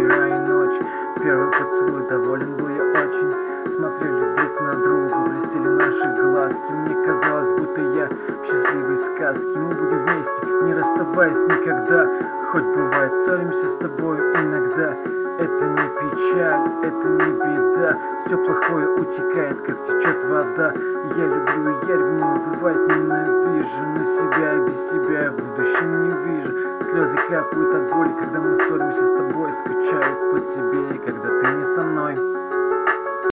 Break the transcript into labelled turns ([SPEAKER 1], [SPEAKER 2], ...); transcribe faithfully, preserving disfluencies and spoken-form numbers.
[SPEAKER 1] вчера и ночь. Первый поцелуй, доволен был я очень. Смотрели друг на друга, блестели наши глазки. Мне казалось, будто я в счастливой сказке. Мы будем вместе, не расставаясь никогда. Хоть бывает, ссоримся с тобою иногда. Это не печаль, это не беда. Все плохое утекает, как течет вода. Я люблю и я ревную, бывает ненавижу. Но себя и без тебя я в будущем не вижу. Слезы капают от боли, когда мы ссоримся с тобой. Скучаю по тебе, когда ты не со мной.